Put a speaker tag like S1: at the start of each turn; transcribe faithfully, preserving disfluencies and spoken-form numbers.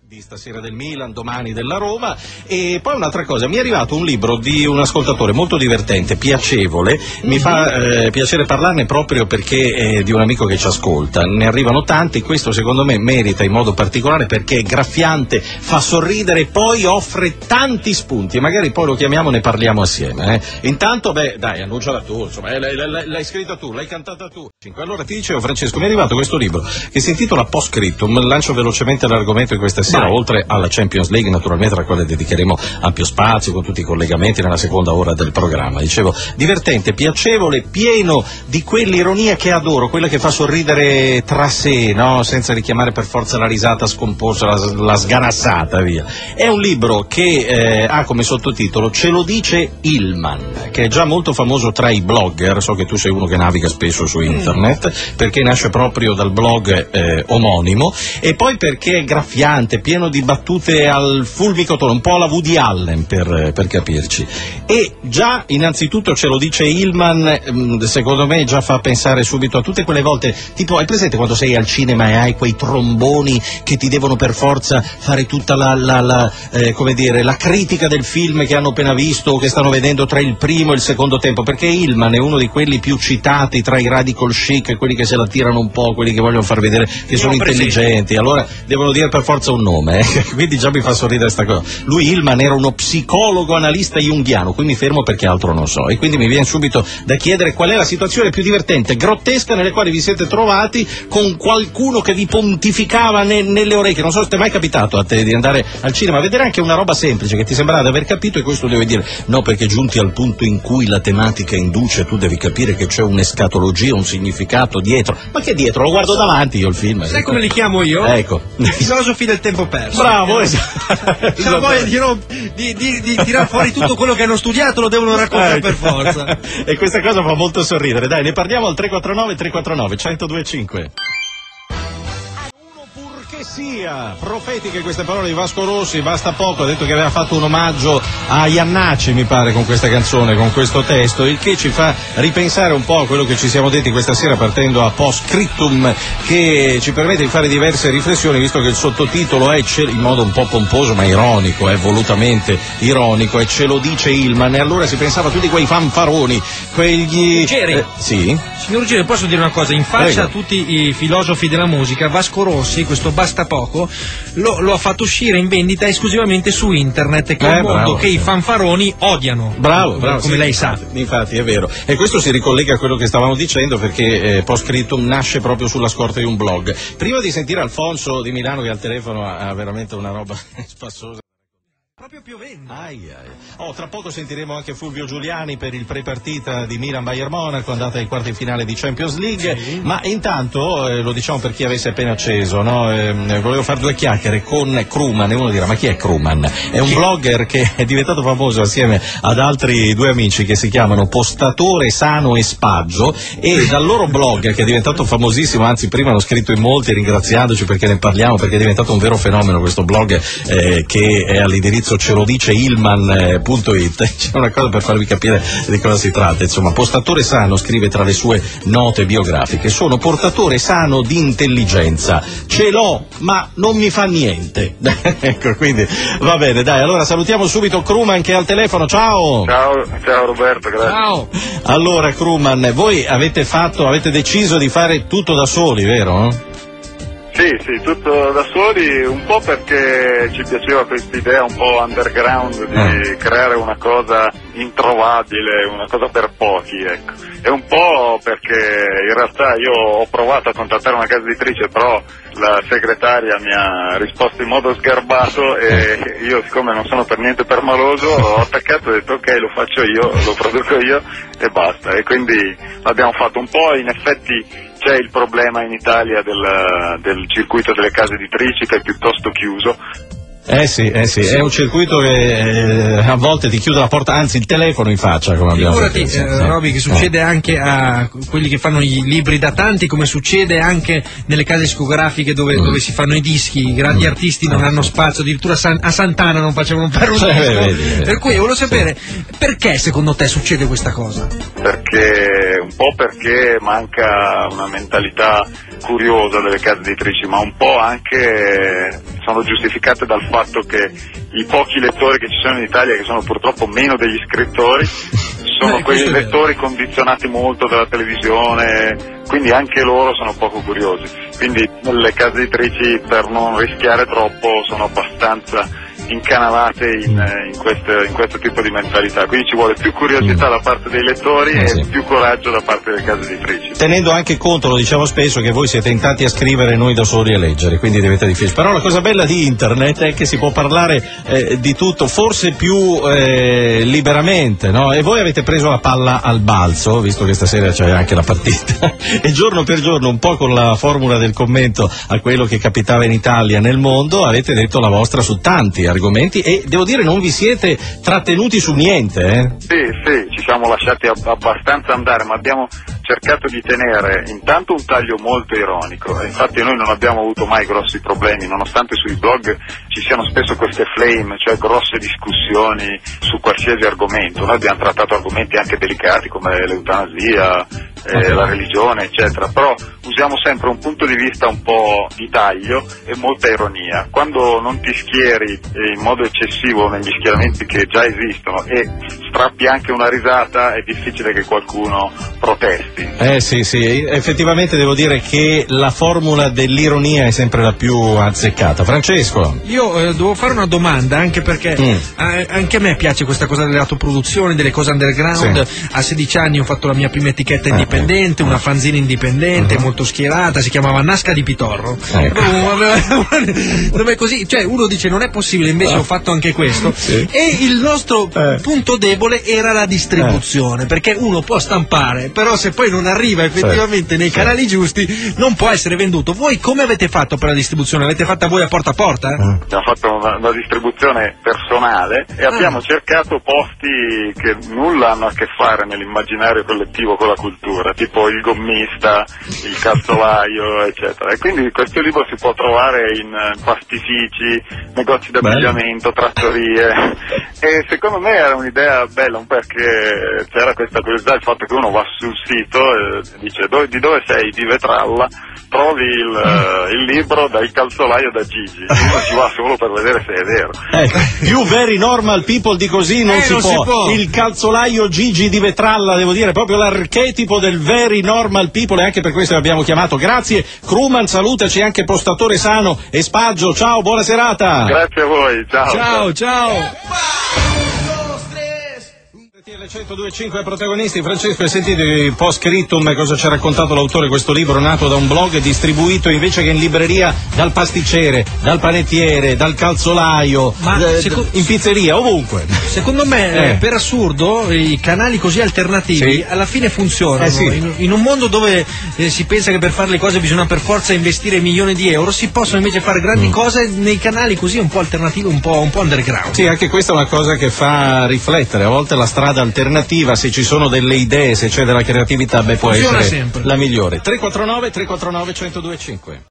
S1: di stasera del Milan, domani della Roma. E poi un'altra cosa, mi è arrivato un libro di un ascoltatore molto divertente, piacevole, mm-hmm. mi fa eh, piacere parlarne proprio perché è di un amico che ci ascolta, ne arrivano tanti, questo secondo me merita in modo particolare perché è graffiante, fa sorridere e poi offre tanti spunti e magari poi lo chiamiamo e ne parliamo assieme. Eh. Intanto, beh, dai, annunciala tu, insomma, eh, l'hai, l'hai, l'hai scritta tu, l'hai cantata tu. Allora ti dicevo, Francesco, mi è arrivato questo libro che si intitola Post Scriptum, lancio velocemente l'argomento di questa sera, Vai. oltre alla Champions League, naturalmente, alla quale dedicheremo ampio spazio con tutti i collegamenti nella seconda ora del programma. Dicevo, divertente, piacevole, pieno di quell'ironia che adoro, quella che fa sorridere tra sé, no? Senza richiamare per forza la risata scomposta, la, la sganassata, via. È un libro che eh, ha come sottotitolo Ce lo dice Hillman, che è già molto famoso tra i blogger, so che tu sei uno che naviga spesso su internet, mm. perché nasce proprio dal blog eh, omonimo, e poi perché è graffiante, pieno di battute al fulmico tono, un po' alla Woody Allen per, per capirci. E già innanzitutto Ce lo dice Hillman, secondo me già fa pensare subito a tutte quelle volte, tipo, hai presente quando sei al cinema e hai quei tromboni che ti devono per forza fare tutta la, la, la eh, come dire, la critica del film che hanno appena visto o che stanno vedendo tra il primo e il secondo tempo, perché Hillman è uno di quelli più citati tra i radical chic, quelli che se la tirano un po', quelli che vogliono far vedere che sono intelligenti, allora devono dire per forza un nome, eh? Quindi già mi fa sorridere sta cosa. Lui, Hillman, era uno psicologo analista junghiano, qui mi fermo perché altro non so, e quindi mi viene subito da chiedere qual è la situazione più divertente, grottesca, nelle quali vi siete trovati con qualcuno che vi pontificava ne, nelle orecchie. Non so se ti è mai capitato a te di andare al cinema a vedere anche una roba semplice che ti sembrava di aver capito, e questo devi dire no, perché giunti al punto in cui la tematica induce, tu devi capire che c'è un'escatologia, un significato dietro. Ma che dietro? Lo guardo davanti io il film.
S2: Sai come li chiamo io?
S1: Ecco.
S2: I filosofi del tempo perso.
S1: Bravo, esatto.
S2: C'hanno voglia di, no, di, di, di tirare fuori tutto quello che hanno studiato, lo devono raccontare per forza.
S1: E questa cosa fa molto sorridere. Dai, ne parliamo al tre quattro nove tre quattro nove uno zero due cinque. Sia profetiche queste parole di Vasco Rossi, basta poco, ha detto che aveva fatto un omaggio a Iannacci, mi pare, con questa canzone, con questo testo, il che ci fa ripensare un po' a quello che ci siamo detti questa sera partendo a Post Scriptum, che ci permette di fare diverse riflessioni, visto che il sottotitolo è, in modo un po' pomposo ma ironico, è volutamente ironico, e Ce lo dice Hillman, e allora si pensava a tutti quei fanfaroni, quegli...
S2: Ruggeri,
S1: eh, sì?
S2: Signor Ruggeri, posso dire una cosa, in faccia Prego. a tutti i filosofi della musica, Vasco Rossi, questo basta poco, lo, lo ha fatto uscire in vendita esclusivamente su internet, che è eh, un mondo bravo. che i fanfaroni odiano.
S1: Bravo, bravo,
S2: come
S1: sì,
S2: lei
S1: infatti,
S2: sa.
S1: Infatti è vero. E questo si ricollega a quello che stavamo dicendo, perché eh, Post Scriptum nasce proprio sulla scorta di un blog. Prima di sentire Alfonso di Milano, che al telefono ha, ha veramente una roba spassosa.
S2: Proprio piovendo.
S1: Ai, ai. Oh, tra poco sentiremo anche Fulvio Giuliani per il pre-partita di Milan-Bayern Monaco, andata ai quarti finale di Champions League, sì. Ma intanto, eh, lo diciamo per chi avesse appena acceso, no? eh, volevo fare due chiacchiere con Krugman, e uno dirà, ma chi è Krugman? È un blogger che è diventato famoso assieme ad altri due amici che si chiamano Postatore Sano e Spaggio, e dal loro blog, che è diventato famosissimo, anzi prima hanno scritto in molti ringraziandoci perché ne parliamo, perché è diventato un vero fenomeno questo blog, eh, che è all'indirizzo Ce lo dice Hillman punto it. C'è una cosa per farvi capire di cosa si tratta. Insomma, Postatore Sano scrive tra le sue note biografiche: sono portatore sano di intelligenza, ce l'ho ma non mi fa niente. Ecco, quindi va bene, dai, allora salutiamo subito Krugman che è al telefono. Ciao.
S3: Ciao, ciao Roberto, grazie.
S2: Ciao.
S1: Allora Krugman, voi avete fatto, avete deciso di fare tutto da soli, vero?
S3: Sì, sì, tutto da soli, un po' perché ci piaceva questa idea un po' underground di eh. creare una cosa introvabile, una cosa per pochi, ecco. E un po' perché in realtà io ho provato a contattare una casa editrice, però la segretaria mi ha risposto in modo sgarbato e io, siccome non sono per niente permaloso, ho attaccato e ho detto ok, lo faccio io, lo produco io e basta. E quindi l'abbiamo fatto un po', in effetti c'è il problema in Italia del, del circuito delle case editrici che è piuttosto chiuso.
S1: Eh sì, eh sì, è un circuito che eh, a volte ti chiude la porta, anzi il telefono in faccia, come abbiamo
S2: Figurati,
S1: detto.
S2: eh, sì. Roby, che succede eh. anche a quelli che fanno i libri datanti, come succede anche nelle case discografiche dove, mm. dove si fanno i dischi, i grandi mm. artisti non hanno spazio, addirittura San, a Sant'Anna non facevano fare un
S1: cioè,
S2: disco.
S1: vedi, vedi.
S2: Per cui volevo sapere,
S1: sì.
S2: perché secondo te succede questa cosa?
S3: Perché, un po' perché manca una mentalità curiosa delle case editrici, ma un po' anche sono giustificate dal fatto che i pochi lettori che ci sono in Italia, che sono purtroppo meno degli scrittori, sono
S2: eh,
S3: quei lettori condizionati molto dalla televisione, quindi anche loro sono poco curiosi. Quindi le case editrici, per non rischiare troppo, sono abbastanza incanalate in, in, queste, in questo tipo di mentalità, quindi ci vuole più curiosità da parte dei lettori
S1: eh,
S3: e
S1: sì.
S3: più coraggio da parte delle case editrici.
S1: Tenendo anche conto, lo diciamo spesso, che voi siete intenti a scrivere e noi da soli a leggere, quindi diventa difficile. Però la cosa bella di internet è che si può parlare eh, di tutto, forse più eh, liberamente, no? E voi avete preso la palla al balzo, visto che stasera c'è anche la partita, e giorno per giorno, un po' con la formula del commento a quello che capitava in Italia, nel mondo, avete detto la vostra su tanti argomenti e devo dire non vi siete trattenuti su niente, eh?
S3: Sì, sì, ci siamo lasciati ab- abbastanza andare, ma abbiamo cercato di tenere intanto un taglio molto ironico, e infatti noi non abbiamo avuto mai grossi problemi, nonostante sui blog ci siano spesso queste flame, cioè grosse discussioni su qualsiasi argomento. Noi abbiamo trattato argomenti anche delicati come l'eutanasia, eh, la religione, eccetera, però usiamo sempre un punto di vista un po' di taglio e molta ironia. Quando non ti schieri in modo eccessivo negli schieramenti che già esistono e strappi anche una risata, è difficile che qualcuno protesti.
S1: Eh sì, sì, effettivamente devo dire che la formula dell'ironia è sempre la più azzeccata. Francesco?
S2: Io eh, devo fare una domanda, anche perché
S1: Mm.
S2: eh, anche a me piace questa cosa dell'autoproduzione, delle cose underground.
S1: Sì.
S2: A sedici anni ho fatto la mia prima etichetta indipendente, una fanzine indipendente,
S1: Uh-huh.
S2: molto schierata, si chiamava Nasca di Pitorro.
S1: Ecco.
S2: Dove così, cioè uno dice non è possibile, invece
S1: Ah.
S2: ho fatto anche questo.
S1: Sì.
S2: E il nostro
S1: Eh.
S2: punto debole era la distribuzione, perché uno può stampare, però se poi non arriva effettivamente
S1: Sì.
S2: nei
S1: Sì.
S2: canali giusti non può essere venduto. Voi come avete fatto per la distribuzione? L'avete fatta voi a porta a porta?
S1: Mm.
S3: Abbiamo fatto una, una distribuzione personale e
S2: Ah.
S3: abbiamo cercato posti che nulla hanno a che fare nell'immaginario collettivo con la cultura, tipo il gommista, il calzolaio, eccetera. E quindi questo libro si può trovare in eh, pastifici, negozi d'abbigliamento, trattorie. E secondo me era un'idea bella, un perché c'era questa curiosità, il fatto che uno va sul sito e dice "Dove- di dove sei? Di Vetralla", trovi il, eh, il libro dal calzolaio da Gigi, uno ci va solo per vedere se è vero.
S1: Ecco, più very normal people di così non,
S2: Eh,
S1: si,
S2: non
S1: può.
S2: si può.
S1: Il calzolaio Gigi di Vetralla, devo dire, proprio l'archetipo del very normal people, e anche per questo l'abbiamo chiamato. Grazie Krumman, salutaci anche Postatore Sano e Spaggio, ciao, buona serata.
S3: Grazie a voi, ciao.
S2: Ciao, ciao.
S1: centodue e cinque protagonisti. Francesco, hai sentito il post scriptum, cosa ci ha raccontato l'autore di questo libro nato da un blog, distribuito invece che in libreria dal pasticcere, dal panettiere, dal calzolaio,
S2: Ma
S1: eh,
S2: seco-
S1: in pizzeria, ovunque.
S2: Secondo me,
S1: Eh.
S2: eh, per assurdo, i canali così alternativi
S1: Sì.
S2: alla fine funzionano.
S1: Eh sì.
S2: in, in un mondo dove eh, si pensa che per fare le cose bisogna per forza investire milioni di euro, si possono invece fare grandi
S1: Mm.
S2: cose nei canali così un po' alternativi, un po', un po' underground.
S1: Sì, anche questa è una cosa che fa riflettere. A volte la strada alternativa, se ci sono delle idee, se c'è della creatività, beh, può
S2: Funziona
S1: essere
S2: sempre.
S1: la migliore. tre quattro nove tre quattro nove uno zero due cinque.